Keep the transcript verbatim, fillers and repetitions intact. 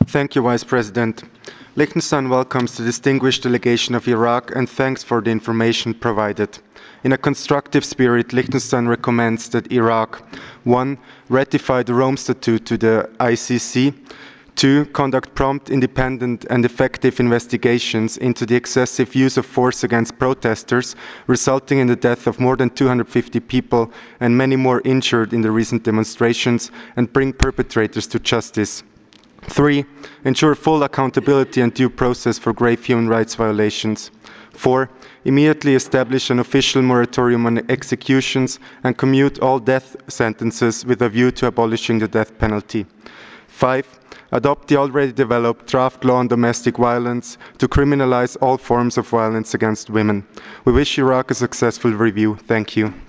Thank you, Vice President. Liechtenstein welcomes the distinguished delegation of Iraq and thanks for the information provided. In a constructive spirit, Liechtenstein recommends that Iraq, one, ratify the Rome Statute to the I C C, two, conduct prompt, independent and effective investigations into the excessive use of force against protesters, resulting in the death of more than two hundred fifty people and many more injured in the recent demonstrations, and bring perpetrators to justice. Three, ensure full accountability and due process for grave human rights violations. Four, immediately establish an official moratorium on executions and commute all death sentences with a view to abolishing the death penalty. Five, adopt the already developed draft law on domestic violence to criminalize all forms of violence against women. We wish Iraq a successful review. Thank you.